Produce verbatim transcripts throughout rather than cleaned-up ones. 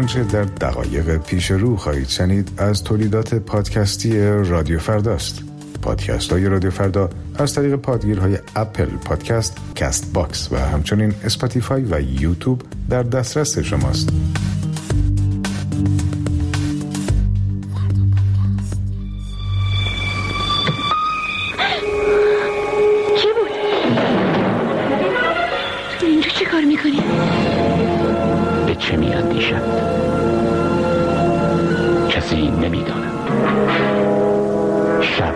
آنچه در دقایق پیش رو خواهید شنید از تولیدات پادکستی رادیو فرداست. پادکست های رادیو فردا از طریق پادگیرهای اپل پادکست، کست باکس و همچنین اسپاتیفای و یوتیوب در دسترس شماست. کی بود؟ تو اینجا چه کار میکنی؟ به چه میاندیشد؟ کسی نمیداند. شب،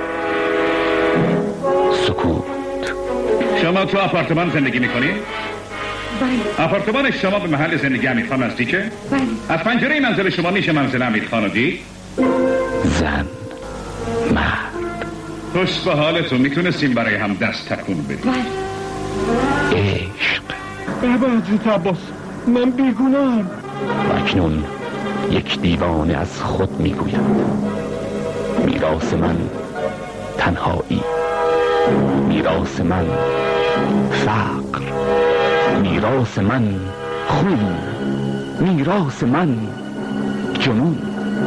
سکوت. شما تو آپارتمان زندگی میکنی؟ بله. آپارتمان شما به محل زندگی امیرخان نزدیکه؟ بله. از پنجره منزل شما میشه منزل امیرخان رو دید؟ زن، مرد. خوش به حالتون، میتونستیم برای هم دست تکون بدیم. بله. عشق. بابا حضرت عباس، من بیگناهم. و اکنون یک دیوانه از خود میگوید میراث من تنهایی، میراث من فقر، میراث من خون، میراث من جنون.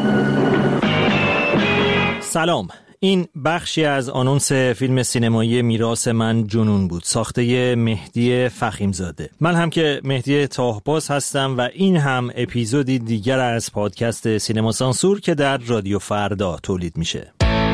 سلام، این بخشی از آنونس فیلم سینمایی میراث من جنون بود، ساخته مهدی فخیمزاده. من هم که مهدی تاهباز هستم و این هم اپیزودی دیگر از پادکست سینما سانسور که در رادیو فردا تولید میشه.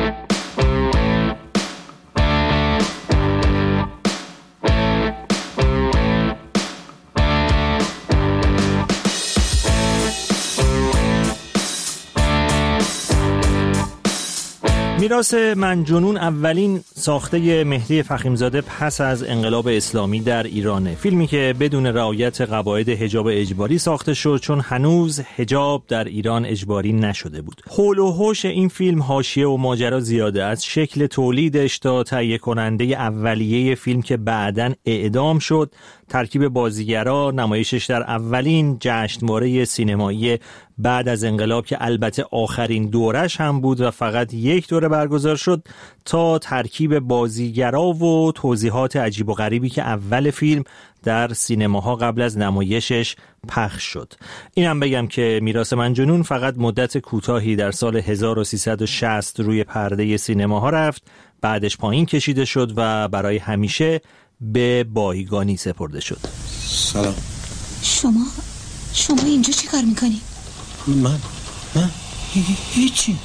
میراث من جنون اولین ساخته مهدی فخیمزاده پس از انقلاب اسلامی در ایرانه. فیلمی که بدون رعایت قواعد حجاب اجباری ساخته شد، چون هنوز حجاب در ایران اجباری نشده بود. حول و حوش این فیلم حاشیه و ماجرا زیاده، از شکل تولیدش تا تهیه کننده اولیه فیلم که بعداً اعدام شد، ترکیب بازیگرا، نمایشش در اولین جشنواره سینمایی بعد از انقلاب که البته آخرین دورش هم بود و فقط یک دوره برگزار شد، تا ترکیب بازیگرا و توضیحات عجیب و غریبی که اول فیلم در سینماها قبل از نمایشش پخش شد. اینم بگم که میراث من جنون فقط مدت کوتاهی در سال هزار و سیصد و شصت روی پرده سینماها رفت، بعدش پایین کشیده شد و برای همیشه به بایگانی سپرده شد. سلام. شما شما اینجا چی کار میکنی؟ من من هیچی.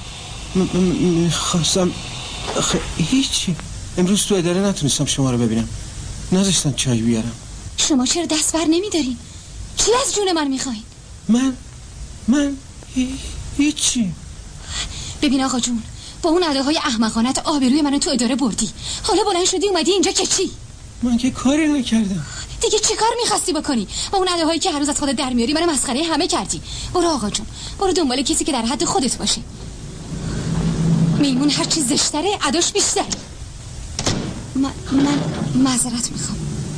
میخواستم هیچی. امروز تو اداره نتونستم شما رو ببینم، نذاشتن چای بیارم. شما چرا دست بر نمیدارین؟ چی از جون من میخواین؟ من من هیچی. ببین آقا جون، با اون اداهای احمقانت آبروی منو تو اداره بردی، حالا بلند شدی اومدی اینجا که چی؟ من که کاری نکردم. دیگه چه کار میخواستی بکنی؟ با اون اداهایی که هر روز از خودت در میاری منو مسخره همه کردی. برو آقا جون، برو دنبال کسی که در حد خودت باشه. میمون هر چی زشتره اداش بیشتره. من من معذرت میخوام.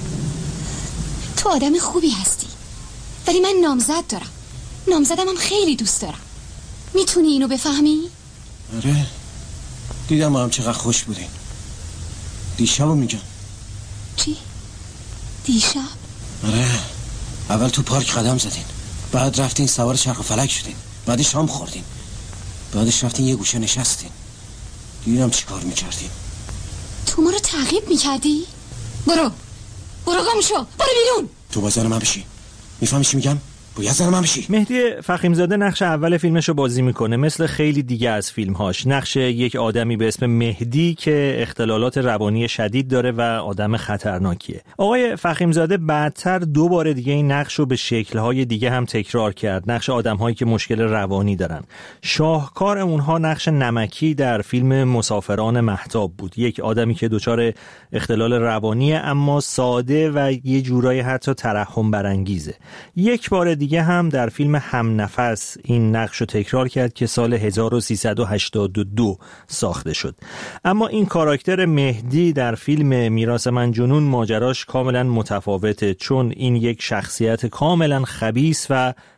تو آدم خوبی هستی، ولی من نامزد دارم. نامزدم هم خیلی دوست دارم. میتونی اینو بفهمی؟ آره، دیدم ما هم چقدر خوش بودین. دیشبو میگم. چی؟ دیشب؟ آره، اول تو پارک قدم زدین، بعد رفتین سوار چرخ و فلک شدین، بعد شام خوردین، بعدش رفتین یه گوشه نشستین. دیدم چی کار میکردین. تو ما رو تعقیب میکردی؟ برو برو گم شو، برو بیرون. تو با زن من بشی، میفهمی چی میگم؟ باید زن من بشی. مهدی فخیمزاده نقش اول فیلمش رو بازی میکنه، مثل خیلی دیگه از فیلمهاش. نقش یک آدمی به اسم مهدی که اختلالات روانی شدید داره و آدم خطرناکیه. آقای فخیمزاده بعدتر دو بار دیگه این نقش رو به شکل‌های دیگه هم تکرار کرد، نقش آدم‌هایی که مشکل روانی دارن. شاهکار اونها نقش نمکی در فیلم مسافران مهتاب بود، یک آدمی که دچار اختلال روانیه اما ساده و یه جورایی حتی ترحم برانگیزه. یک بار دیگه هم در فیلم هم نفس این نقش رو تکرار کرد که سال هزار و سیصد و هشتاد و دو ساخته شد. اما این کاراکتر مهدی در فیلم میراث من جنون ماجراش کاملا متفاوته، چون این یک شخصیت کاملا خبیث و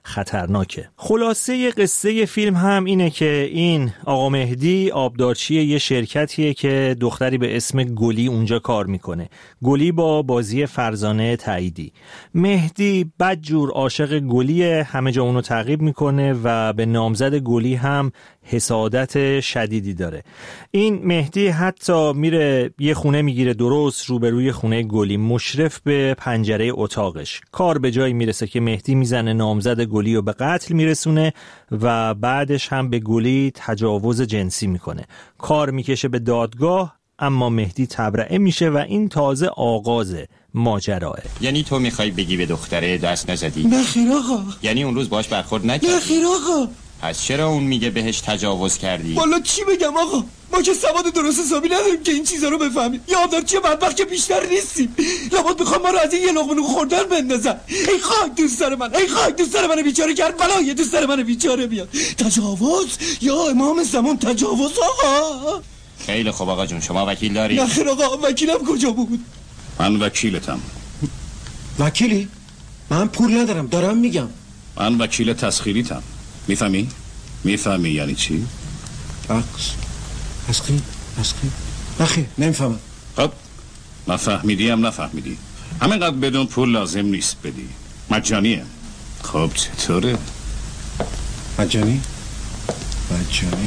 خطرناکه. خلاصه قصه فیلم هم اینه که این آقا مهدی آبدارچی یه شرکتیه که دختری به اسم گلی اونجا کار میکنه. گلی با بازی فرزانه تاییدی. مهدی بدجور عاشق گلیه، همه جا اونو تعقیب میکنه و به نامزد گلی هم حسادت شدیدی داره. این مهدی حتی میره یه خونه میگیره درست روبروی خونه گلی، مشرف به پنجره اتاقش. کار به جایی میرسه که مهدی میزنه نامزد گلی رو به قتل میرسونه و بعدش هم به گلی تجاوز جنسی میکنه. کار میکشه به دادگاه، اما مهدی تبرئه میشه و این تازه آغاز ماجراه. یعنی تو میخوای بگی به دختره دست نزدی؟ نه خیر آقا. یعنی اون روز باهاش برخورد نکردی؟ نه خیر آقا. پس چرا اون میگه بهش تجاوز کردی؟ والا چی بگم آقا، ما که سواد درست حسابی نداریم که این چیزا رو بفهمیم. یه آبدارچی بدبخت که بیشتر نیستیم. لابد میخوام ما رو از این یه لقمه نون خوردن بندازن. ای خاک دوست داره من، ای خاک دوست داره من بیچاره کرد، بلا یه دوست داره من بیچاره بیاد. تجاوز یا امام زمان تجاوز آقا. خیلی خوب آقا جون، شما وکیل داری؟ نه خیر آقا، وکیلم کجا بود؟ من وکیلتم. وکیلی؟ من پول ندارم، دارم میگم. من وکیل تسخیریتم. میفهمی؟ میفهمی یعنی چی؟ عکس تسخیر تسخیر نخیر نمیفهمم. خب نفهمیدی هم نفهمیدی، همینقدر بدون پول لازم نیست بدی، مجانیه. خب چطوره؟ مجانی؟ مجانی؟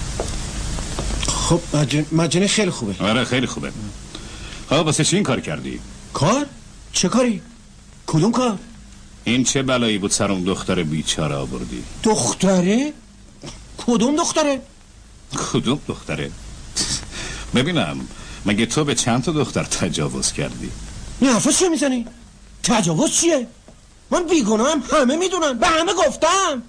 خب مجانی, مجانی خیلی خوبه. آره خیلی خوبه. خب واسه چی این کار کردی؟ کار؟ چه کاری؟ کدوم کار؟ این چه بلایی بود سر اون دختر بیچاره آوردی؟ دختره؟ کدوم دختره؟ کدوم دختره؟ ببینم مگه تو به چند تا دختر تجاوز کردی؟ نه حرفا چه میزنی؟ تجاوز چیه؟ من بیگناهم، همه میدونن، به همه گفتم.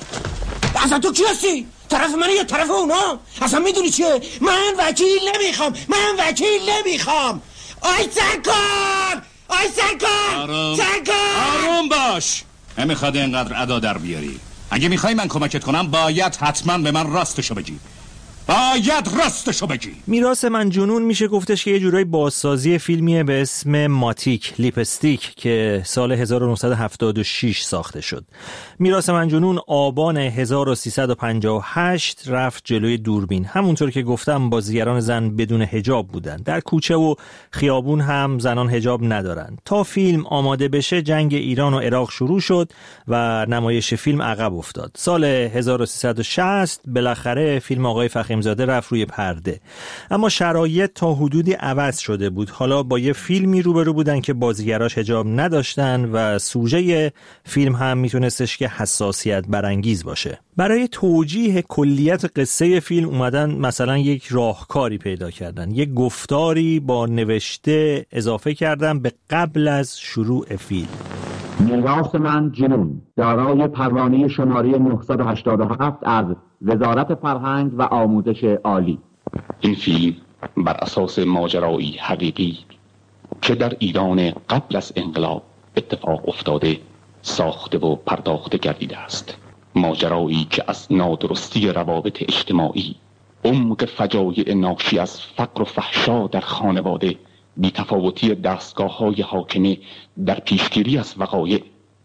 اصلا تو کی هستی؟ طرف منی یا طرف اونا؟ اصلا میدونی چیه؟ من وکیل نمیخوام، من وکیل نمیخوام. آی سرکار! آی سرکار! آروم سرکار! آروم باش. نمیخواد اینقدر ادا در بیاری. اگه میخوای من کمکت کنم باید حتما به من راستشو بگی. باید راستشو بگی. میراث من جنون میشه گفتش که یه جورای بازسازی فیلمیه به اسم ماتیک لیپستیک که سال هزار و نهصد و هفتاد و شش ساخته شد. میراث من جنون آبان هزار و سیصد و پنجاه و هشت رفت جلوی دوربین. همونطور که گفتم بازیگران زن بدون حجاب بودن. در کوچه و خیابون هم زنان حجاب ندارن. تا فیلم آماده بشه جنگ ایران و عراق شروع شد و نمایش فیلم عقب افتاد. سال هزار و سیصد و شصت بالاخره فیلم آقای فخیمزاده رفت روی پرده. اما شرایط تا حدودی عوض شده بود. حالا با یه فیلمی روبرو بودن که بازیگراش حجاب نداشتن و سوژه فیلم هم میتونستش که حساسیت برانگیز باشه. برای توجیه کلیت قصه فیلم اومدن مثلا یک راهکاری پیدا کردن. یک گفتاری با نوشته اضافه کردن به قبل از شروع فیلم. میراث من جنون دارای پروانه شماره نهصد و هشتاد و هفت از وزارت فرهنگ و آموزش عالی. این فیلم بر اساس ماجرایی حقیقی که در ایران قبل از انقلاب اتفاق افتاده ساخته و پرداخته گردیده است. ماجرایی که از نادرستی روابط اجتماعی، عمق فجایع ناشی از فقر و فحشا در خانواده، بی‌تفاوتی دستگاه‌های حاکمه در پیشگیری از وقایع،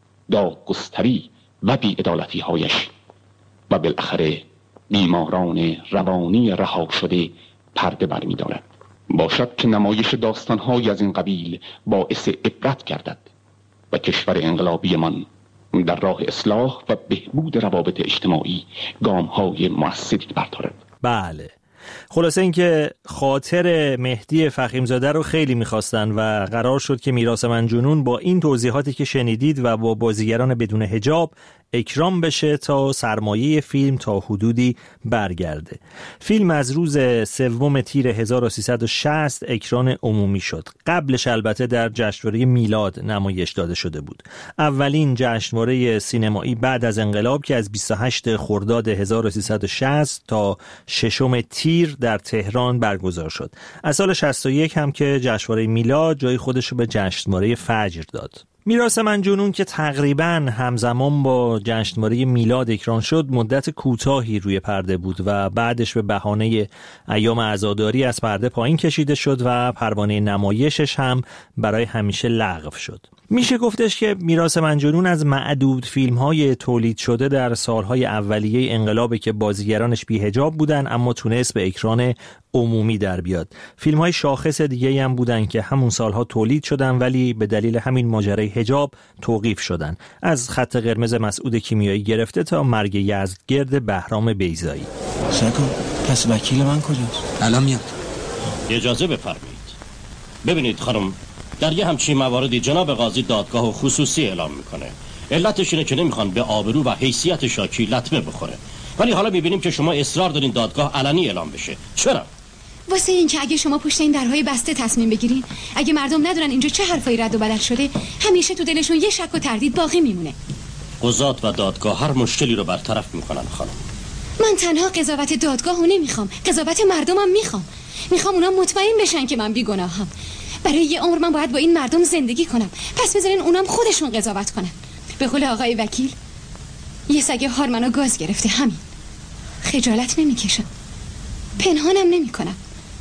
دادگستری و بی‌عدالتی‌هایش و بالاخره بیماران روانی رها شده پرده برمی‌دارد. باشد که نمایش داستان‌های از این قبیل باعث عبرت گردد و کشور انقلابی من در راه اصلاح و بهبود روابط اجتماعی گام‌های مؤثری بردارد. بله، خلاصه این که خاطر مهدی فخیمزاده رو خیلی میخواستن و قرار شد که میراث من جنون با این توضیحاتی که شنیدید و با بازیگران بدون حجاب اکرام بشه تا سرمایه فیلم تا حدودی برگرده. فیلم از روز سوم تیر هزار و سیصد و شصت اکران عمومی شد. قبلش البته در جشنواره میلاد نمایش داده شده بود. اولین جشنواره سینمایی بعد از انقلاب که از بیست و هشتم خرداد هزار و سیصد و شصت تا ششم تیر در تهران برگزار شد. از سال شصت و یک هم که جشنواره میلاد جای خودش رو به جشنواره فجر داد. میراث من جنون که تقریباً همزمان با جشنواره میلاد اکران شد، مدت کوتاهی روی پرده بود و بعدش به بهانه ایام عزاداری از پرده پایین کشیده شد و پروانه نمایشش هم برای همیشه لغو شد. میشه گفتش که میراث من جنون از معدود فیلم‌های تولید شده در سالهای اولیه انقلابی که بازیگرانش بی‌حجاب بودن اما تونست به اکران عمومی در بیاد. فیلم‌های شاخص دیگه‌ای هم بودن که همون سالها تولید شدن ولی به دلیل همین ماجرای حجاب توقیف شدن. از خط قرمز مسعود کیمیایی گرفته تا مرگ یزدگرد بهرام بیضایی. سکو پس وکیل من کجاست؟ الان میاد. اجازه بفرمایید. ببینید خانم، در یه همچین مواردی جناب قاضی دادگاه خصوصی اعلام میکنه. علتش اینه که نمیخوان به آبرو و حیثیت شاکی لطمه بخوره. ولی حالا میبینیم که شما اصرار دارین دادگاه علنی اعلام بشه. چرا؟ واسه این که اگه شما پشت این درهای بسته تصمیم بگیرین، اگه مردم ندونن اینجا چه حرفایی رد و بدل شده، همیشه تو دلشون یه شک و تردید باقی میمونه. قضات و دادگاه هر مشکلی رو برطرف میکنن خانم. من تنها قضاوت دادگاهو نمیخوام، قضاوت مردمم میخوام. میخوام اونا مطمئن بشن که من بیگناهم. برای یه عمر من باید با این مردم زندگی کنم، پس بذارین اونام خودشون قضاوت کنن. به قول آقای وکیل، یه سگ هار منو گاز گرفته، همین. خجالت نمیکشم، پنهانم نمیکنم.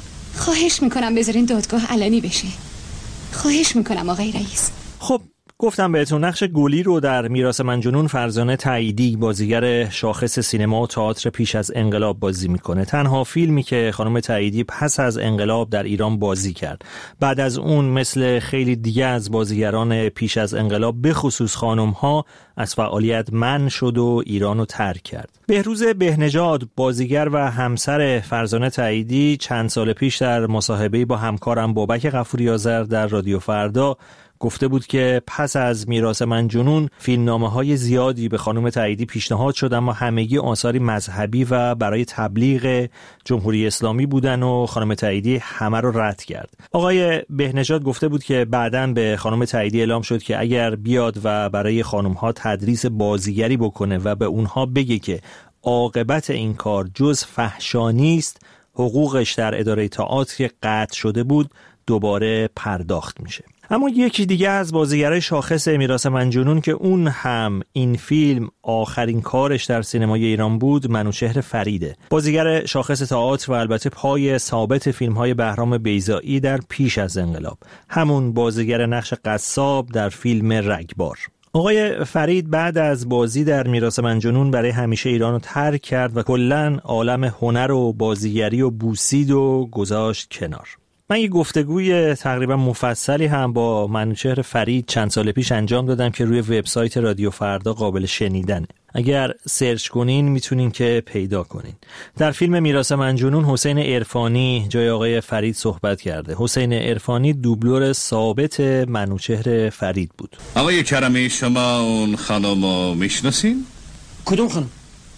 خواهش میکنم بذارین دادگاه علنی بشه. خواهش میکنم آقای رئیس. خب گفتم بهتون نقش گلی رو در میراث من جنون فرزانه تاییدی، بازیگر شاخص سینما و تئاتر پیش از انقلاب بازی میکنه. تنها فیلمی که خانم تاییدی پس از انقلاب در ایران بازی کرد. بعد از اون مثل خیلی دیگه از بازیگران پیش از انقلاب به خصوص خانم‌ها از فعالیت منع شد و ایرانو ترک کرد. بهروز بهنژاد، بازیگر و همسر فرزانه تاییدی، چند سال پیش در مصاحبه‌ای با همکارم بابک غفوری آذر در رادیو فردا گفته بود که پس از میراث من جنون فیلمنامه‌های زیادی به خانم تاییدی پیشنهاد شد اما همگی آثاری مذهبی و برای تبلیغ جمهوری اسلامی بودن و خانم تاییدی همه رو رد کرد. آقای بهنژاد گفته بود که بعداً به خانم تاییدی اعلام شد که اگر بیاد و برای خانم‌ها تدریس بازیگری بکنه و به اونها بگه که عاقبت این کار جز فحشانی است، حقوقش در اداره تئاتر که قطع شده بود دوباره پرداخت میشه. اما یکی دیگه از بازیگرای شاخص میراث من جنون که اون هم این فیلم آخرین کارش در سینمای ایران بود، منوچهر فریده، بازیگر شاخص تئاتر و البته پای ثابت فیلم‌های بهرام بیضایی در پیش از انقلاب، همون بازیگر نقش قصاب در فیلم رگبار. آقای فرید بعد از بازی در میراث من جنون برای همیشه ایرانو ترک کرد و کلاً عالم هنر و بازیگری و بوسید و گذاشت کنار. من یه گفتگوی تقریبا مفصلی هم با منوچهر فرید چند سال پیش انجام دادم که روی وبسایت رادیو فردا قابل شنیدنه. اگر سرچ کنین میتونین که پیدا کنین. در فیلم میراث من جنون حسین عرفانی جای آقای فرید صحبت کرده. حسین عرفانی دوبلور ثابت منوچهر فرید بود. آقای کرمی، شما اون خانم رو میشناسین؟ کدوم خانم؟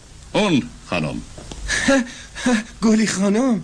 اون خانم. گلی خانم.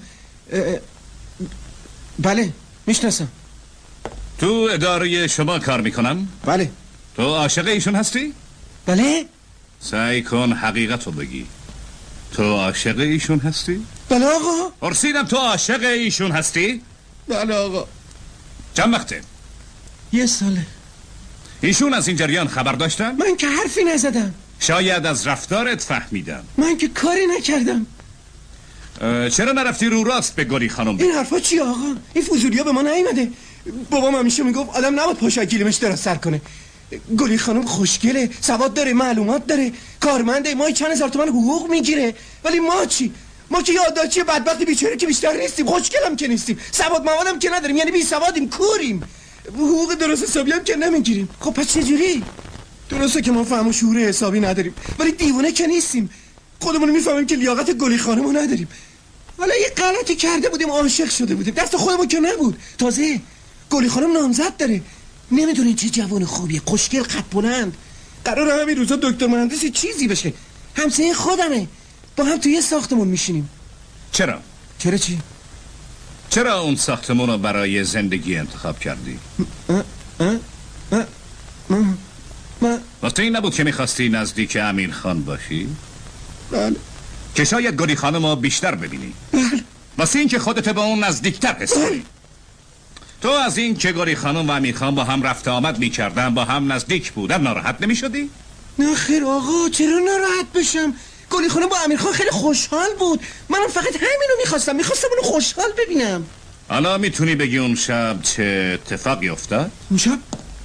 بله میشناسم. تو اداره شما کار میکنم؟ بله. تو عاشق ایشون هستی؟ بله. سعی کن حقیقت رو بگی. تو عاشق ایشون هستی؟ بله آقا. پرسیدم تو عاشق ایشون هستی؟ بله آقا. چند وقته؟ یه ساله. ایشون از این جریان خبر داشتن؟ من که حرفی نزدم. شاید از رفتارت فهمیدم. من که کاری نکردم. چرا نرفتی رو راست به گلی خانم؟ این حرفا چیه آقا؟ این فضولیا به ما نیومده. بابام همیشه میگفت آدم نباید پاش گلیمش دراز سر کنه. گلی خانم خوشگله، سواد داره، معلومات داره، کارمنده، ماهی چند هزار تومان حقوق میگیره. ولی ما چی؟ ما که یادداشتی بدبخت بیچاره که بیشتر نیستیم، خوشگلم که نیستیم، سواد موادم که نداریم، یعنی بی سوادیم، کوریم، حقوق درست حسابی هم که نمیگیریم. خب پس چه جوری؟ درسته که ما فهم و شعور حسابی نداریم، ولی دیوونه که نیستیم. خودمون میفهمیم که لیاقت گلی خانمو نداریم. حالا یه غلطی کرده بودیم، عاشق شده بودیم، دست خودمون که نبود. تازه گلی خانم نامزد داره، نمیدونین چه جوان خوبیه، خوشگل، قد بلند، قراره همین روزا دکتر مهندسی چیزی بشه. همسایه خودمه، با هم توی ساختمون میشینیم. چرا؟ چرا چی؟ چرا اون ساختمون رو برای زندگی انتخاب کردی؟ اه اه اه اه اه واسه این نبود که میخواستی نزدیک امیر خان باشی؟ بله. که شاید گلی خانم رو بیشتر ببینی؟ بله. واسه این که خودت با اون نزدیکتر حس کنی؟ تو از این که گاری خانم و امیر خان با هم رفت آمد میکردن، با هم نزدیک بودن، ناراحت نمیشدی؟ نه خیر آقا، چرا ناراحت بشم؟ گلی خانم با امیر خان خیلی خوشحال بود. منم فقط همینو میخواستم، میخواستم اونو خوشحال ببینم. حالا میتونی بگی اون شب چه اتفاقی افتاد؟ اون شب؟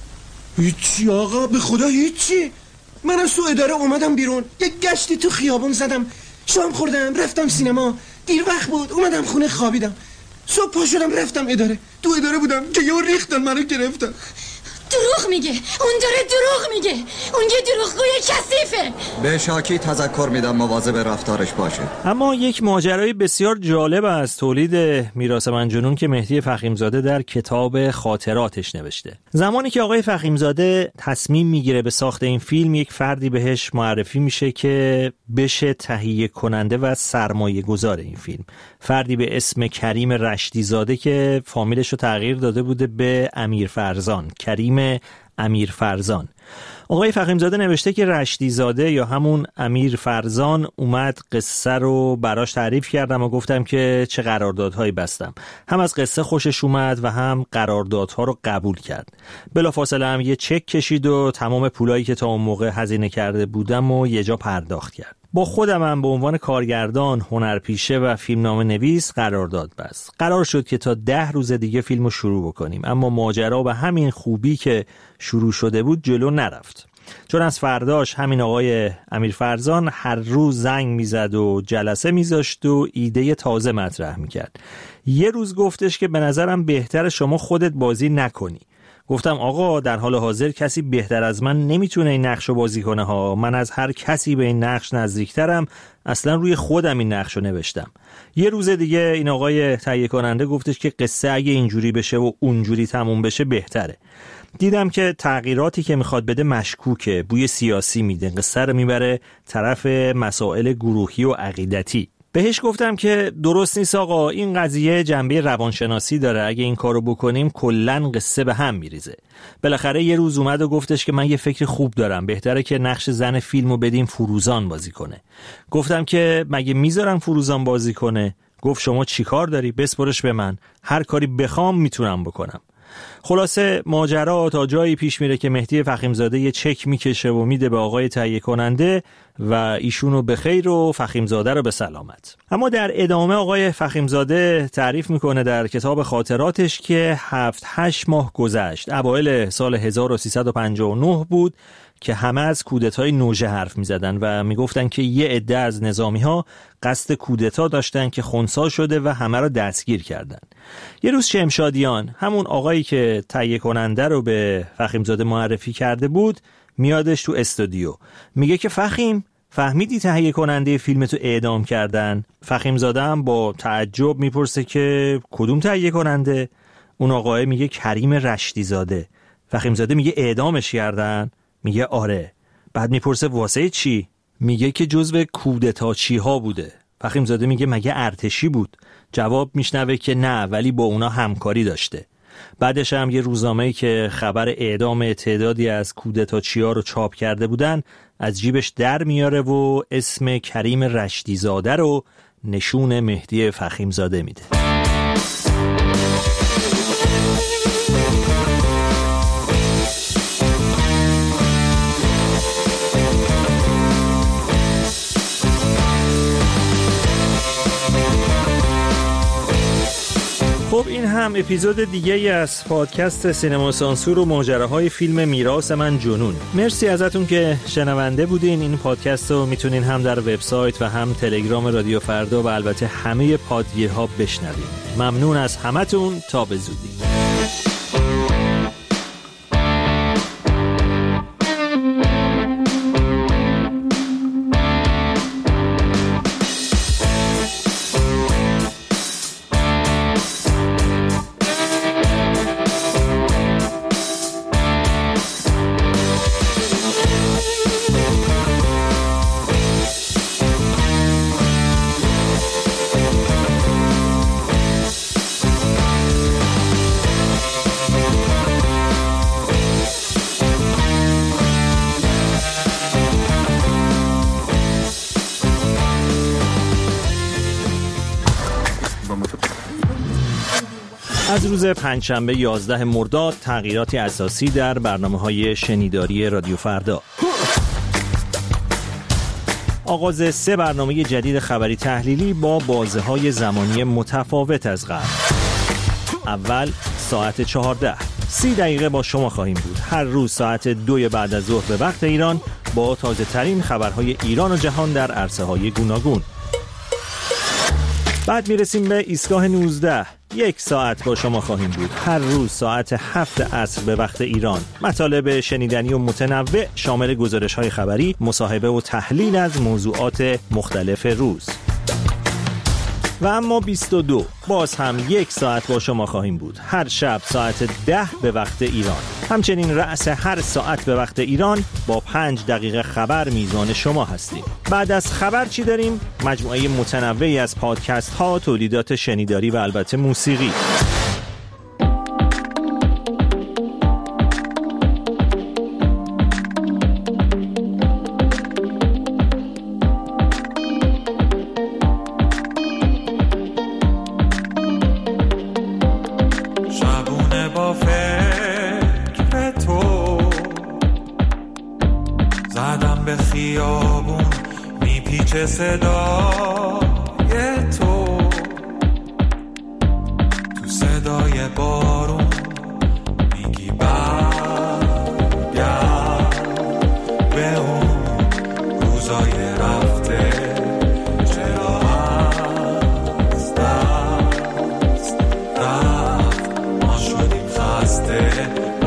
هیچی آقا، به خدا هیچی. من از تو اداره اومدم بیرون، یک گشتی تو خیابون زدم، شام خوردم، رفتم سینما، دیر وقت بود، اومدم خونه خوابیدم. صبح پا شدم رفتم اداره، تو اداره بودم که یه ریختن منو گرفتن. دروغ میگه، اون داره دروغ میگه، اون یه دروغگوی کثیفه. به شاکی تذکر میدم مواظب رفتارش باشه. اما یک ماجرای بسیار جالب از تولید میراث من جنون که مهدی فخیمزاده در کتاب خاطراتش نوشته. زمانی که آقای فخیمزاده تصمیم میگیره به ساخت این فیلم، یک فردی بهش معرفی میشه که بشه تهیه کننده و سرمایه گذار این فیلم. فردی به اسم کریم رشدی زاده که فامیلش رو تغییر داده بوده به امیر فرزان، کریم امیر فرزان. آقای فخیمزاده نوشته که رشدی زاده یا همون امیر فرزان اومد قصه رو براش تعریف کردم و گفتم که چه قراردادهایی بستم. هم از قصه خوشش اومد و هم قراردادها رو قبول کرد. بلافاصله هم یه چک کشید و تمام پولایی که تا اون موقع هزینه کرده بودم و یه جا پرداخت کرد. با خودم هم به عنوان کارگردان، هنرپیشه و فیلمنامه نویس قرارداد بست. قرار شد که تا ده روز دیگه فیلمو شروع بکنیم، اما ماجرا به همین خوبی که شروع شده بود جلو نرفت. چون از فرداش همین آقای امیر فرزان هر روز زنگ میزد و جلسه میذاشت و ایده تازه مطرح میکرد. یه روز گفتش که به نظرم بهتر شما خودت بازی نکنی. گفتم آقا در حال حاضر کسی بهتر از من نمیتونه این نقشو بازی کنه ها. من از هر کسی به این نقش نزدیکترم، اصلا روی خودم این نقشو نوشتم. یه روز دیگه این آقای تهیه کننده گفتش که قصه اگه اینجوری بشه و اونجوری تموم بشه بهتره. دیدم که تغییراتی که میخواد بده مشکوکه، بوی سیاسی میده، قصه رو میبره طرف مسائل گروهی و عقیدتی. بهش گفتم که درست نیست آقا، این قضیه جنبه روانشناسی داره، اگه این کارو بکنیم کلن قصه به هم میریزه. بالاخره یه روز اومد و گفتش که من یه فکر خوب دارم، بهتره که نقش زن فیلمو بدیم فروزان بازی کنه. گفتم که مگه میذارن فروزان بازی کنه؟ گفت شما چی کار داری؟ بسپرش به من، هر کاری بخوام میتونم بکنم. خلاصه ماجرا تا جایی پیش میره که مهدی فخیمزاده یه چک میکشه و میده به آقای تهیه کننده و ایشونو به خیر و فخیمزاده رو به سلامت. اما در ادامه آقای فخیمزاده تعریف میکنه در کتاب خاطراتش که هفت هشت ماه گذشت، اوایل سال هزار و سیصد و پنجاه و نه بود که همه از کودتای نوژه حرف میزدن و میگفتن که یه عده از نظامی ها قصد کودتا داشتن که خنثی شده و همه رو دستگیر کردن. یه روز شمشادیان، همون آقایی که تهیه کننده رو به فخیمزاده معرفی کرده بود، میادش تو استودیو، میگه که فخیم فهمیدی تهیه کننده فیلمتو اعدام کردن؟ فخیمزاده هم با تعجب میپرسه که کدوم تهیه کننده؟ اون آقای میگه کریم رشدی زاده. فخیمزاده میگه اعدامش کردن؟ میگه آره. بعد میپرسه واسه چی؟ میگه که جزو کودتاچی ها بوده. فخیمزاده میگه مگه ارتشی بود؟ جواب میشنوه که نه، ولی با اونا همکاری داشته. بعدش هم یه روزنامه‌ای که خبر اعدام تعدادی از کودتاچی ها رو چاپ کرده بودن از جیبش در میاره و اسم کریم رشدی زاده رو نشون مهدی فخیمزاده میده. خب این هم اپیزود دیگه ای از پادکست سینما سانسور و ماجراهای فیلم میراث من جنون. مرسی ازتون که شنونده بودین. این پادکست رو میتونین هم در وبسایت و هم تلگرام رادیو فردا و البته همه پادگیرها بشنوید. ممنون از همتون، تا به زودی. از روز پنجشنبه یازده مرداد تغییراتی اساسی در برنامه‌های شنیداری رادیو فردا. آغاز سه برنامه جدید خبری تحلیلی با بازه‌های زمانی متفاوت از قبل. اول ساعت چهارده، سی دقیقه با شما خواهیم بود. هر روز ساعت دو بعد از ظهر به وقت ایران با تازه ترین خبرهای ایران و جهان در عرصه‌های گوناگون. بعد میرسیم به ایستگاه نوزده. یک ساعت با شما خواهیم بود. هر روز ساعت هفت عصر به وقت ایران. مطالب شنیدنی و متنوع شامل گزارش‌های خبری، مصاحبه و تحلیل از موضوعات مختلف روز. و اما بیست و دو باز هم یک ساعت با شما خواهیم بود. هر شب ساعت ده به وقت ایران. همچنین رأس هر ساعت به وقت ایران با پنج دقیقه خبر میزبان شما هستیم. بعد از خبر چی داریم؟ مجموعه متنوعی از پادکست ها، تولیدات شنیداری و البته موسیقی. صدای تو تو صدای بارون میگی برگرد به اون روزای رفته، چرا از دست رفت ما شدیم خسته.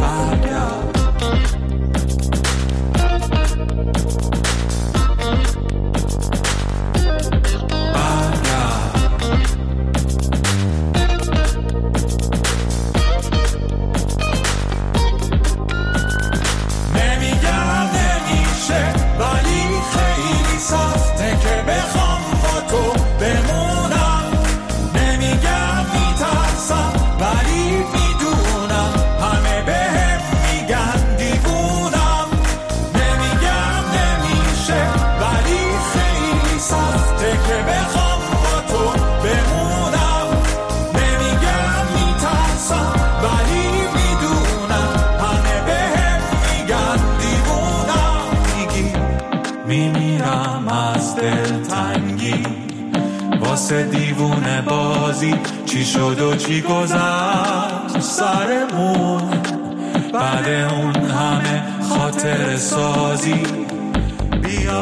واسه دیوونه بازی چی شد و چی گذشت سرمون، بعد اون همه خاطر سازی بیا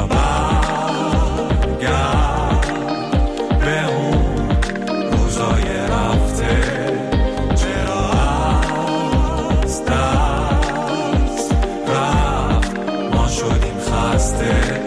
برگرد به اون روزای رفته، چرا از دست رفت ما شدیم خسته.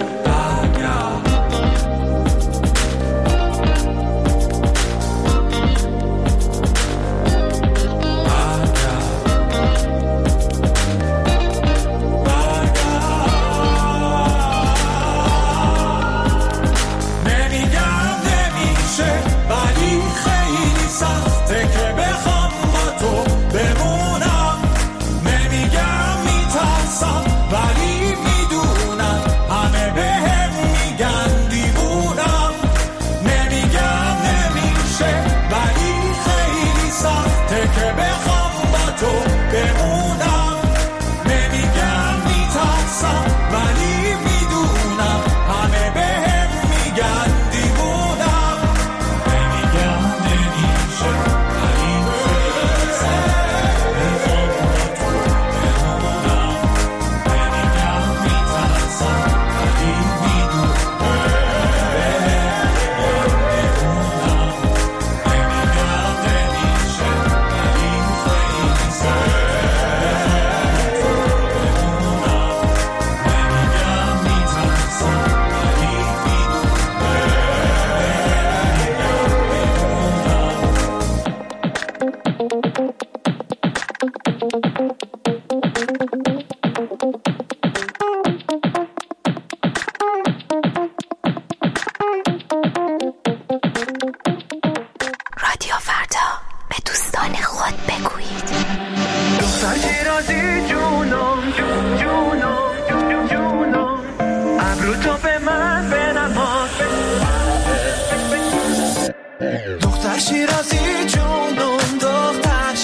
دختر شیرازی جونم، دختر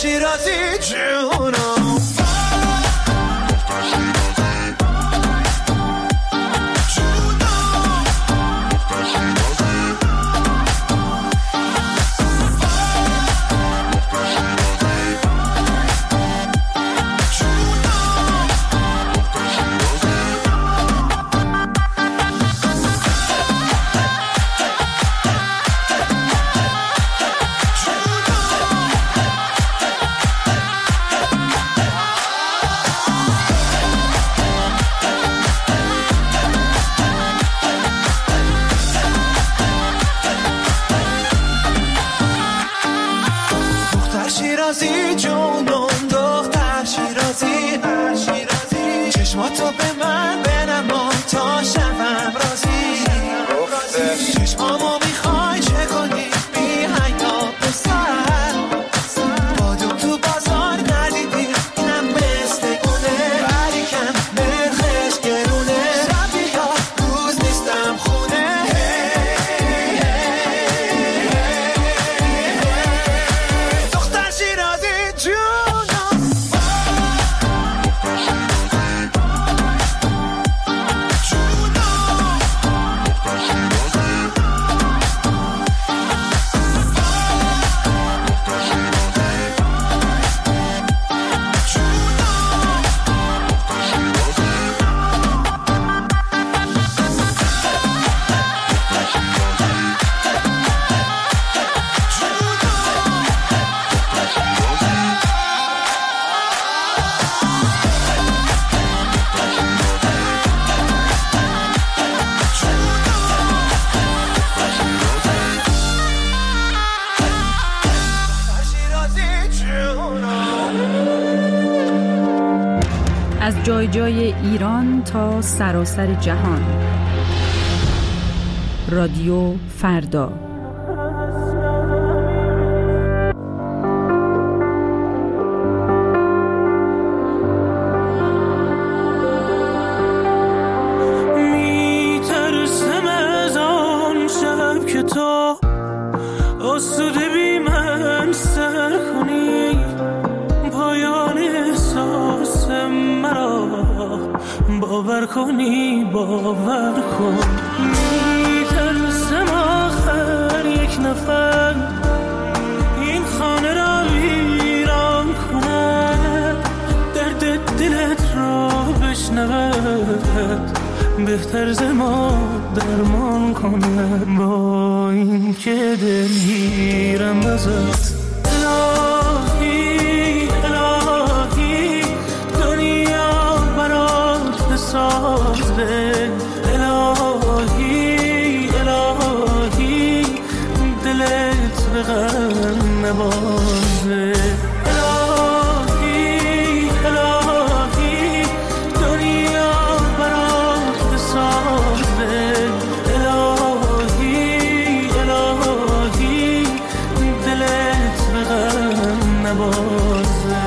شیرازی جونم شیرازی جونم دختر شیرازی شیرازی چشماتو به من بنما تا شبم رازی چشمامو میخوای چه کنی بی حیا بسر بادم تو بازار ندیدی اینم مثل گونه بریکم نرخش گرونه شبی ها روز نیستم خونه از جای جای ایران تا سراسر جهان. رادیو فردا. میترسم از آن شب که تو آسوده بی من سر کنی، پایان احساس مرا باور کنی، باور کن. میترسم آخر یک نفر این خانه را ویران کنه، درد دلت را بشنود، بهتر ز ما درمان کنه. با این که دلگیرم ازت الهی الهی دنیا برات بسازه، الهی الهی دلت به غم نبازه، الهی الهی دنیا برات بسازه، الهی الهی دلت به غم نبازه.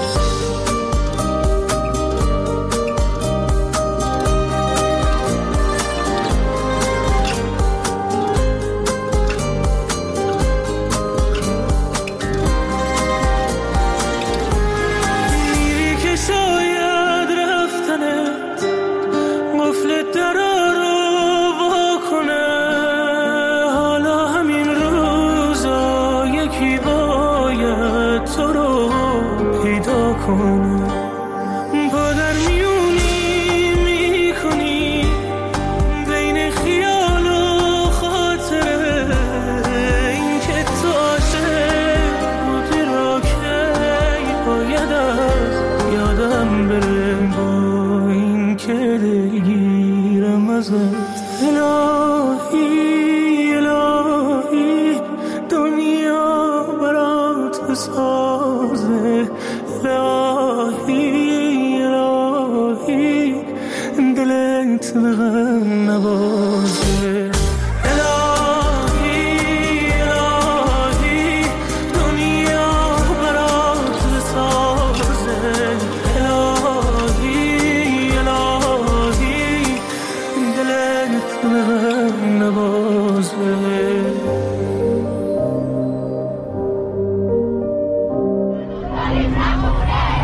پادر میونی میکنی بین خیال و خاطره، این که تو عاشق بودی را که باید از یادم بره. با این که دلگیرم ازت الهی الهی دنیا برات بسازه، الهی الهی دلت به غم نبازه، الهی الهی دنیا برات بسازه، الهی الهی دلت به غم نبازه.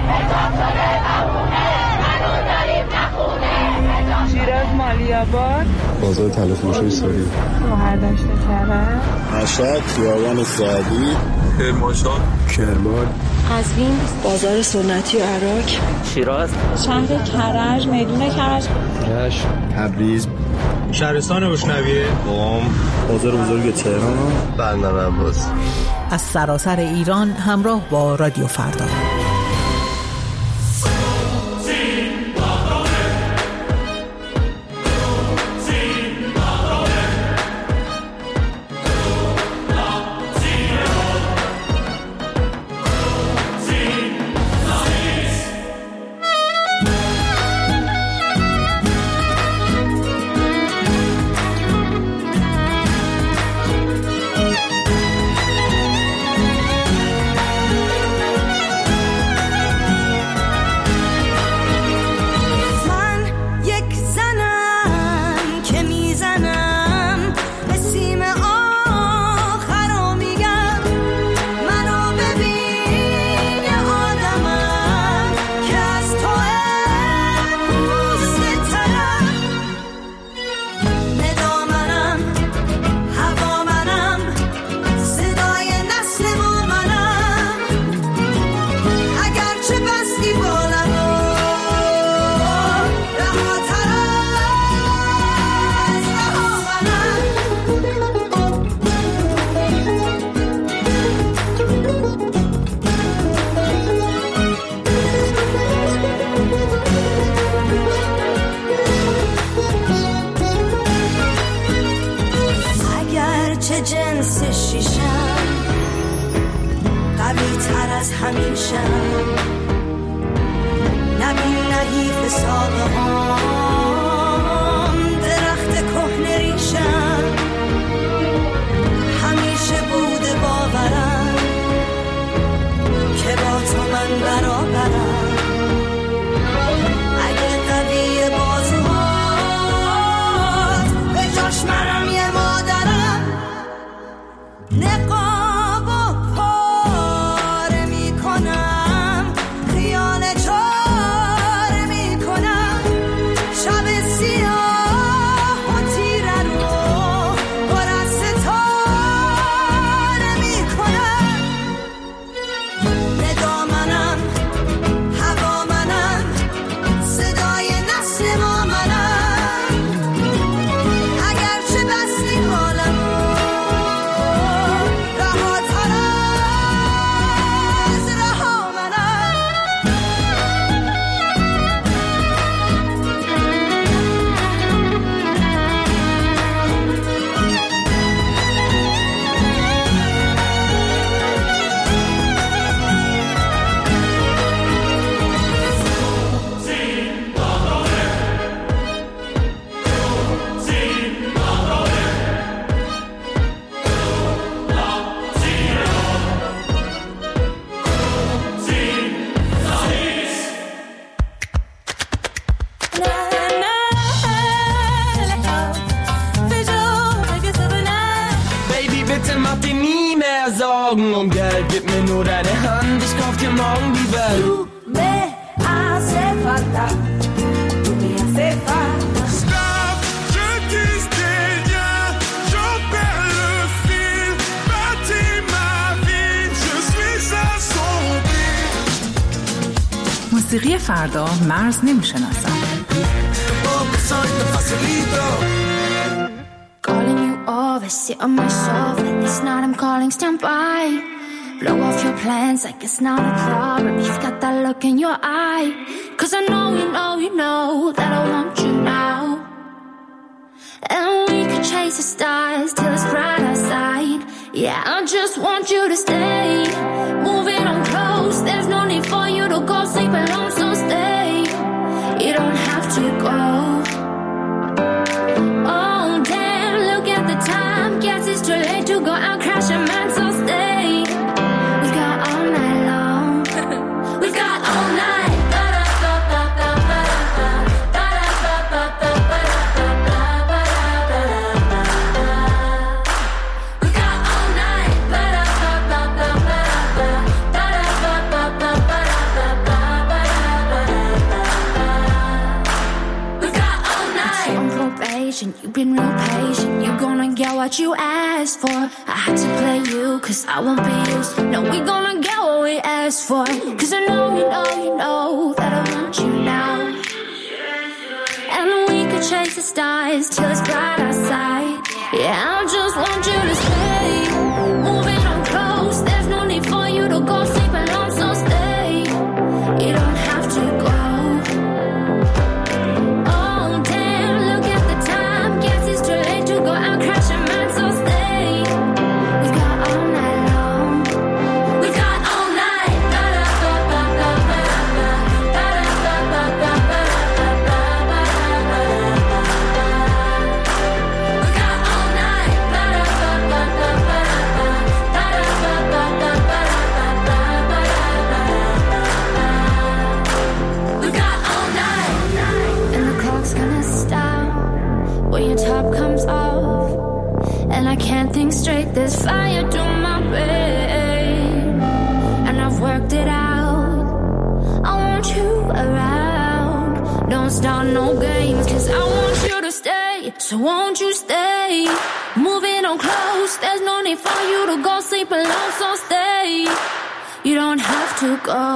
شیراز مالیاباد، بازار طلا فروشی سوری، گوهردشت کرج، مشهد خیابان سعدی، کرمانشاه، کرمان، قزوین بازار سنتی عراق، شیراز، شهر کرج، میدون کرج، رشت، تبریز، شهرستان گشنویه، قم، بازار بزرگ تهران، بندر عباس. از سراسر ایران همراه با رادیو فردا. موسیقی فردا مرز نمیشناسن. Calling you over, sit on my sofa. This night I'm calling, stand by. Blow off your plans like it's not a problem. You've got that look in your eye. Cause I know, you know, you know that I want you now. And we could chase the stars till it's bright outside. Yeah, I just want you to stay. Moving on close, there's no need for you to go sleep alone, so stay. You don't have to go. Oh damn, look at the time. Guess it's too late to go out crashing, man, so stay. We've got all night long. We've got all night. patient, you've been real patient. You're gonna get what you asked for. I had to play you, cause I won't be used. No, we gonna get what we asked for. Cause I know, you know, you know that I want you now. And we could chase the stars till it's bright outside. Yeah, I just want you to stay. Moving on close, there's no need for you to go sleep alone, so stay. You don't have to go. Straight, there's fire through my brain, and I've worked it out. I want you around. Don't start no games, cause I want you to stay. So won't you stay? Moving on close, there's no need for you to go sleep alone, so stay. You don't have to go.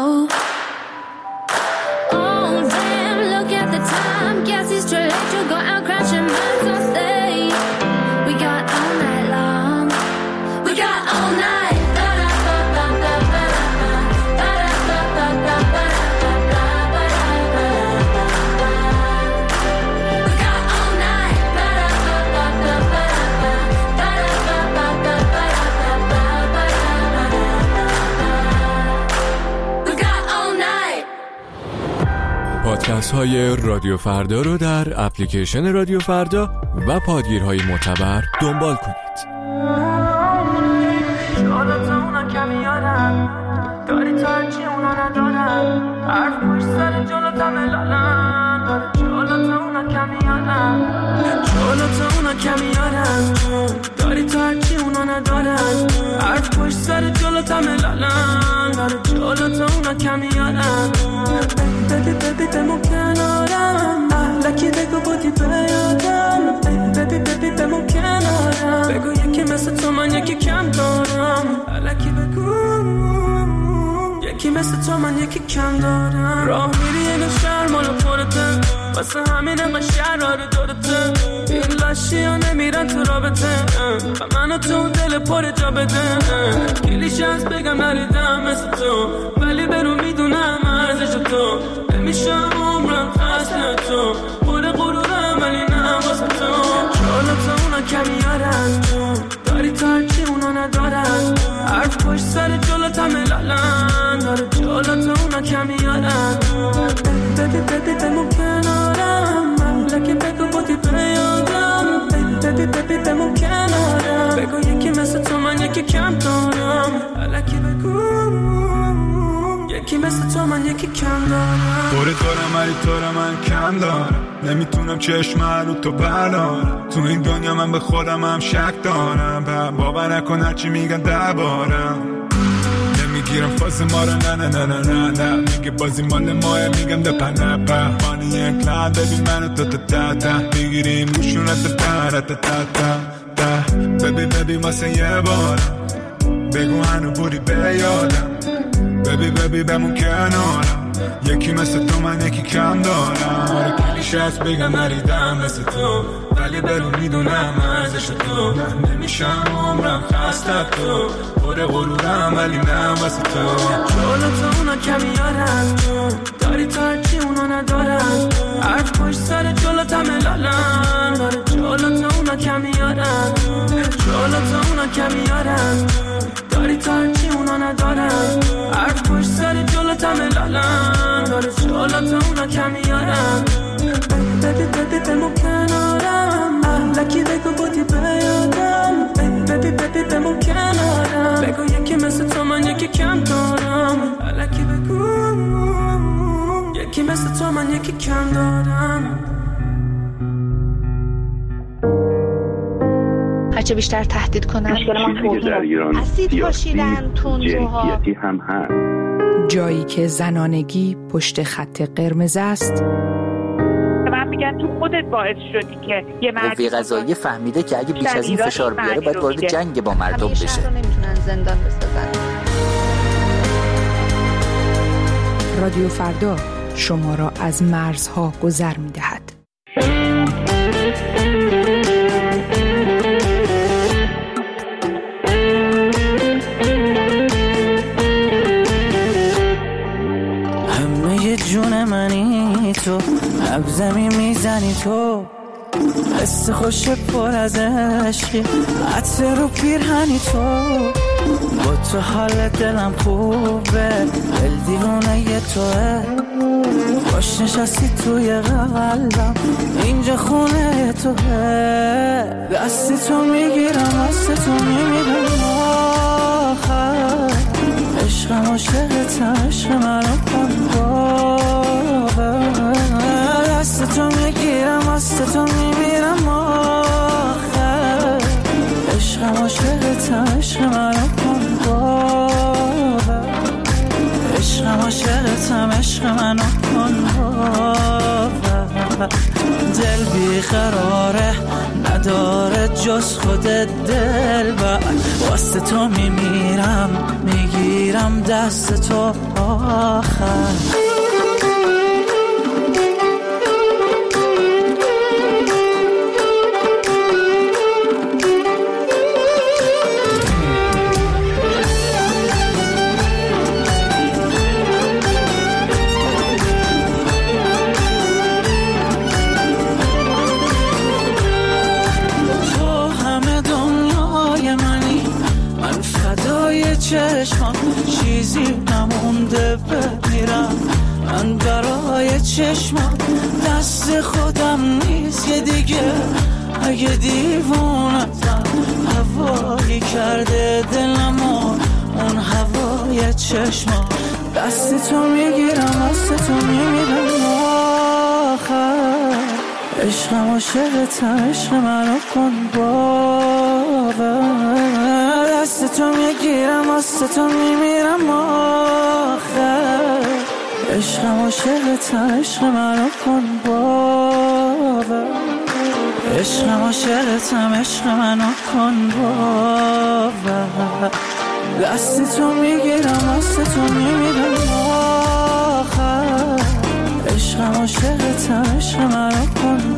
Oh damn, look at the time. Guess it's too late to go out crashing mine, so stay. We got all night long. We got all night. پادکست های رادیو فردا رو در اپلیکیشن رادیو فردا و پادگیرهای معتبر دنبال کنید. شالات اونا کمی یادم داری تا هرچی اونا ندارم حرف پشت سر جلوت همه لالم شالات اونا کمی یادم شالات اونا کمی یادم داری تا هرچی اونا ندارم حرف پشت سر جلوت همه لالم شالات اونا کمی یادم ببی ببی بمون کنارم لکی بگو بودی بیادم ببی ببی بمون کنارم بگو یکی مثل تو من یکی کم دارم لکی بگو یکی مثل تو من یکی کم دارم راه میری یه شهر مال خورده واسه همین انقدر شهر رو دورته این لاشی ها نمیرن تو رابطه و منو تو دل پر جا بده کلیش از بگم نریدم مثل تو ولی برو میدونم ارزش تو نمیشم عمرم خسته تو پر غرورم ولی نه واسه تو شالات اونا کمی یارن داری تا هرچی اونا ندارن حرف پشت سر جلوت همه لالن داره جلوت اونا کمی یارن ببی ببی بمون کنارم لکه بگو بودی بیادم ببی ببی بمون کنارم بگو یکی مثل تو من یکی کم دارم لکه بگو یکی مثل تو من یکی کم دارم دوره دارم ولی تو رو من کم دارم نمیتونم چشم رو تو بردارم تو این دنیا من به خودم هم شک دارم باور نکن هرچی میگن دربارم نمیگیرم فاز ما رو نه نه نه نه نه نه میگه بازی مال ماه میگم ده پنه پا بانی یک لحظ ببین منو تا تا تا تا بگیریم روشونت تا تا تا تا تا ببی ببی واسه یه بارم بگو هنو بودی بیادم ببی ببی بمون کنارم یکی مثل تو من یکی کم دارم آره کلیش هست بگم نریدم مثل تو ولی برو میدونم ارزش تو نمیشم عمرم خسته تو پر غرورم ولی نه واسه تو جلوت اونا کمی یارن داری تا هرچی اونا ندارن حرف پشت سر جلوت همه لالن داره جلوت اونا کمی یارن جلوت اونا کمی یارن داری تا هرچی اونا ندارن حرف پشت سر جلوت همه لالن داره جلوت اونا کمی یارن ببی ببی بمون کنارم لکی بگو بودی بیادم ببی ببی بمون کنارم بگو یکی مثل تو من یکی کم دارم لکی بگو یکی مثل تو من یکی کم دارم هرچه بیشتر تهدید کنن چیزی که در ایران سیاسی جنسیتی هم هست جایی که زنانگی پشت خط قرمز است من میگم میگن تو خودت باعث شدی که یه مرد قوه قضاییه فهمیده که اگه بیش از این فشار بیاره باید وارد جنگ با مردم بشه. شهر رو نمیتونن زندان بسازن. رادیو فردا شما را از مرزها گذر می‌دهد. همه جون منی تو، نبضمی میزنی تو، حس خوش پر از عشقی، عطر رو پیرهنی تو، با تو حال دلم خوبه، دل دیوانه توه، باش نشستی توی قلبم، اینجا خونه توه، دستی تو میگیرم دست تو میمیرم آخر، عشقم عاشقتم عشق منو کن باور، دست تو میگیرم دست تو میمیرم آخر، عشقم عاشقتم عشق منو کن باور، عشقم عاشقتم عشق منو کن باور، دل بیقراره نداره جز خودت دلبر، واسه تو میمیرم میگیرم دست تو آخر. چشمم چیزی نمونده بمیرم، من برای چشمم دست خودم نیست که دیگه، اگه دیوونتم هوایی کرده دلمو اون هوای چشمم، دست تو میگیرم دست تو میمیرم آخر، عشقم عاشقتم عشق منو کن باور، دست تو میگیرم دست تو میمیرم آخر، عشقم عاشقتم عشق منو کن باور، عشقم عاشقتم عشق منو کن باور، دست تو میگیرم دست تو میمیرم آخر، عشقم عاشقتم عشق منو کن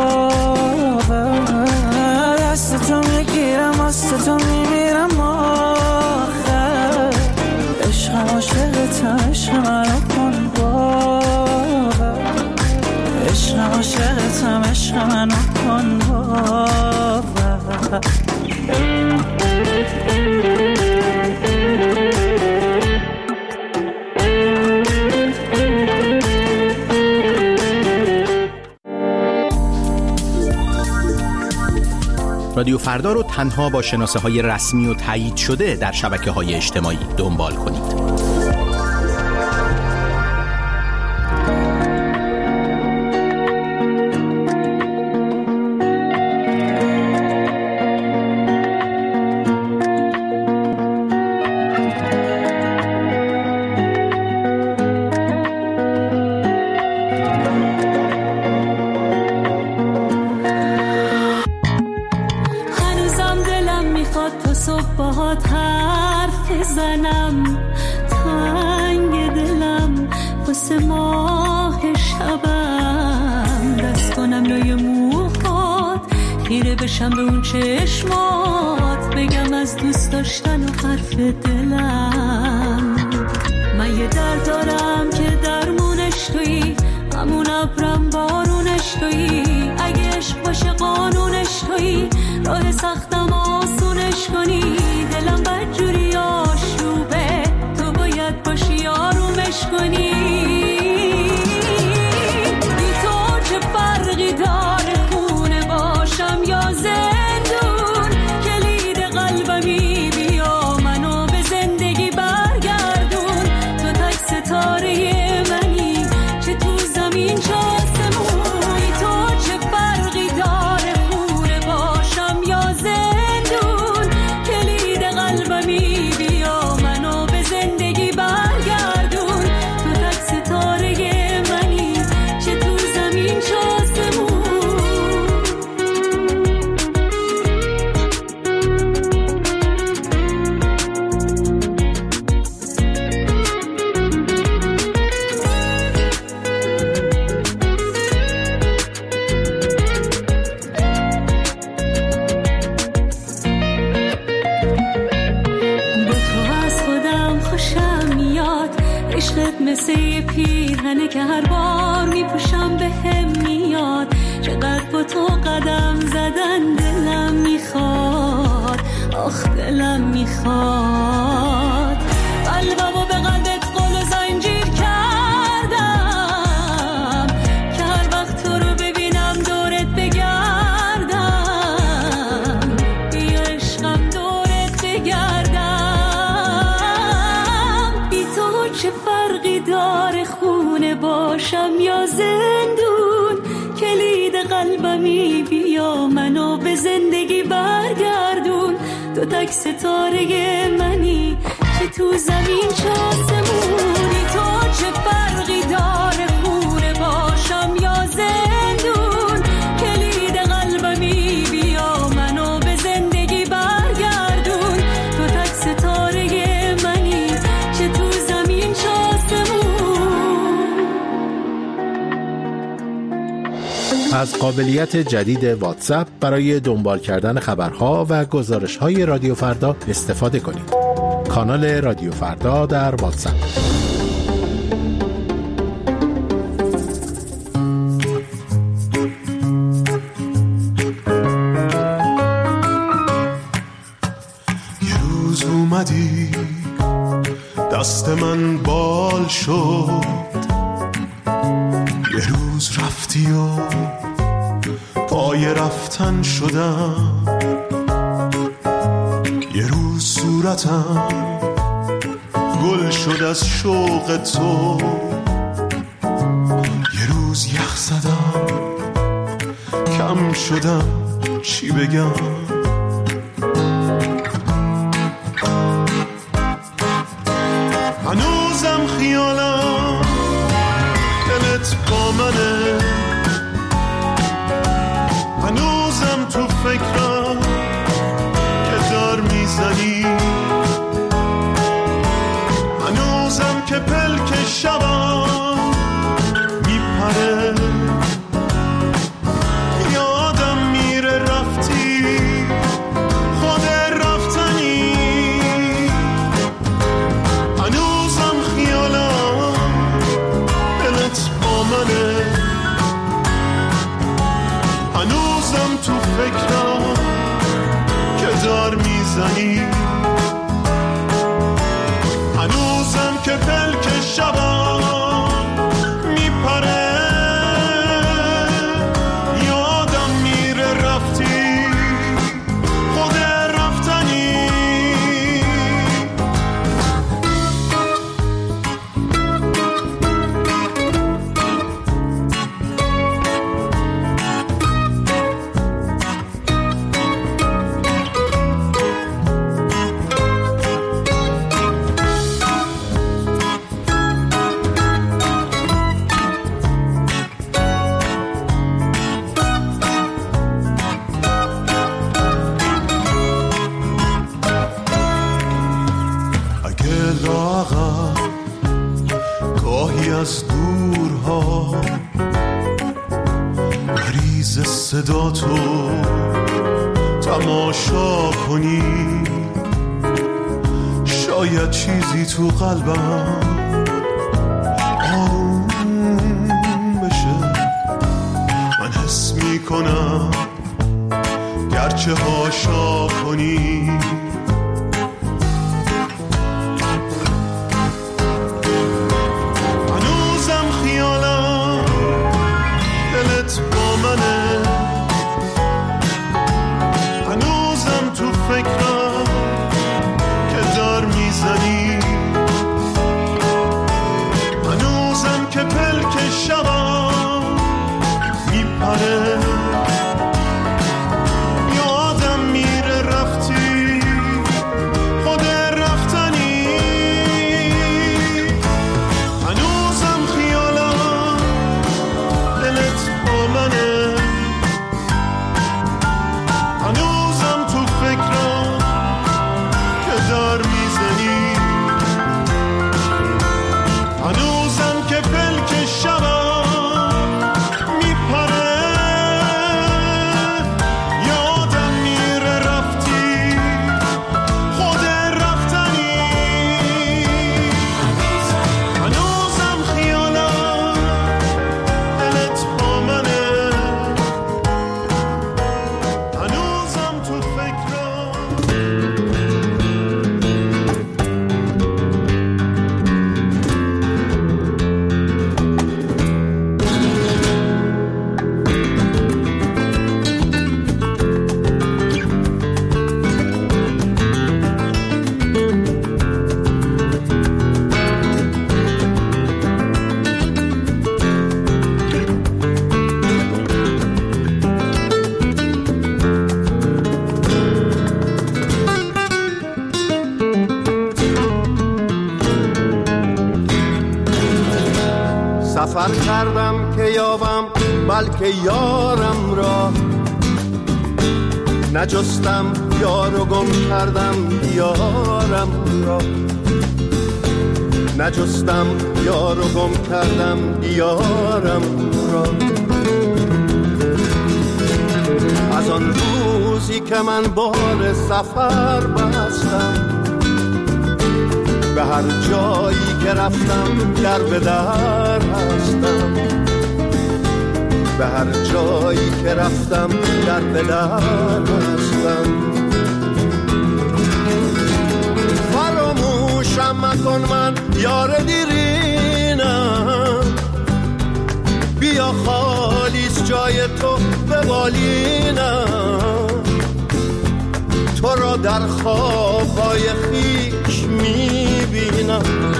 باور، دست تو میگیرم دست تو میمیرم آخر، عشقم عاشقتم عشق منو کن باور، عشقم عاشقتم عشق منو کن باور. رادیو فردا رو تنها با شناسه‌های رسمی و تایید شده در شبکه‌های اجتماعی دنبال کنید. بشم به اون چشمات بگم از دوست داشتن و حرف دلم، من یه درد دارم که درمونش تویی، همون ابرم بارونش تویی، اگه عشق باشه قانونش تویی، راه سختم آسونش کنی، دلم بدجوری آشوبه تو باید باشی آرومش کنی، بی تو چه فرقی داره خونه باشم یا زندون، کلید قلبمی بیا منو به زندگی برگردون، تو تک ستاره منی چه تو زمین چه آسمون، تو چه فرقی داره خونه باشم یا زندون، کلید قلبمی بیا منو به زندگی برگردون، تو عشقت مثل یه پیرهنه که هر بار میپوشم به هم میاد. چقدر با تو قدم زدن دلم میخواد، آخ دلم میخواد. قلبمو به قلبت قل و زنجیر کردم که هر وقت تو رو ببینم دورت بگردم. بیا عشقم دورت بگردم. بی تو چه فرقی داره خونه باشم یا زندون؟ کلید قلبمی بیا منو به زندگی برگردون. تو تک ستاره منی که تو زمین چه آسمونی. تو چه فرقی داره خونه باشم یا زندون؟ کلید قلبمی بیا منو به زندگی برگردون. تو تک ستاره منی که تو زمین چه آسمون. از قابلیت جدید واتساپ برای دنبال کردن خبرها و گزارش‌های رادیو فردا استفاده کنید. کانال رادیو فردا در واتساپ. یه روز اومدی دست من بال شد، یه روز رفتی و پای رفتن شدم، یه روز صورتم گل شد از شوق تو، یه روز یخ زدم کم شدم چی بگم. هنوزم خیالم دلت با منه، هنوزم تو فکرم که دار میزنی، هنوزم که پلک شبم میپره، یادم میره رفتی خود رفتنی، هنوزم خیالم دلت با منه، هنوزم تو فکرم که دار میزنی، هنوزم که پلک شبم میپره، یادم میره رفتی خود رفتنی. از دورها مریض صدا تو تماشا کنی، شاید چیزی تو قلبم آروم بشه. من حس میکنم گرچه هاشا کنی، هنوزم تو فکرم که دار میزنی، هنوزم که پلک شبم میپره، یادم میره رفتی سفر کردم که یابم بلکه یارم را، نجستم یار و گم کردم یارم را، نجستم یار و گم کردم یارم را. از آن روزی که من بار سفر بستم، به هر جایی که رفتم در به در هستم، به هر جایی که رفتم در به در هستم. فراموشم مکن من یار دیرینم، بیا خالیست جای تو به بالینم، تو را در خوابهای خیش میبینم.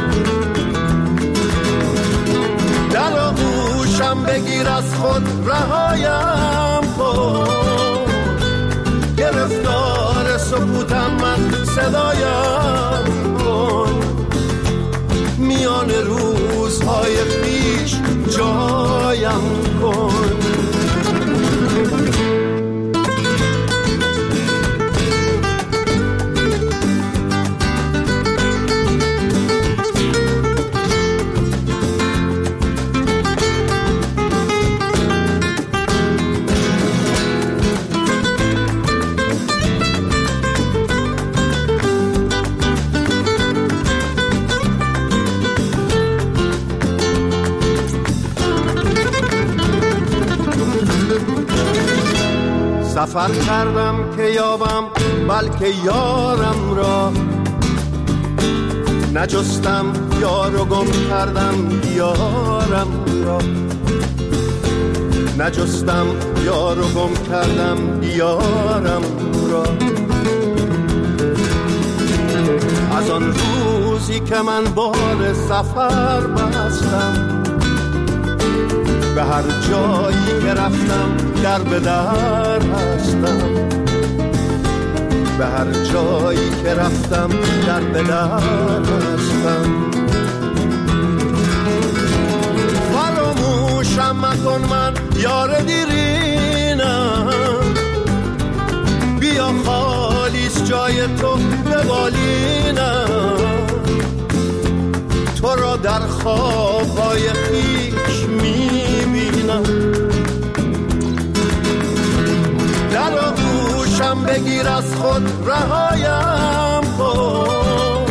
در آغوشم بگیر از خود رهایم کن، گرفتار سکوتم من صدایم کن، میان روزهای خیش جایم کن. سفر کردم که یابم بلکه یارم را، نجستم یار و گم کردم یارم را، نجستم یار و گم کردم یارم را. از آن روزی که من بار سفر بستم، به هر جایی که رفتم در به در هستم، به هر جایی که رفتم در به در هستم. فراموشم مکن من یار دیرینم، بیا خالیست جای تو به بالینم، تو را در خوابهای خیش میبینم. در آغوشم بگیر از خود رهایم کن،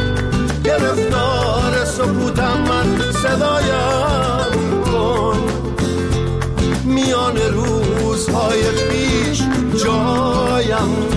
گرفتار سکوتم من صدایم کن، میان روزهای خیش جایم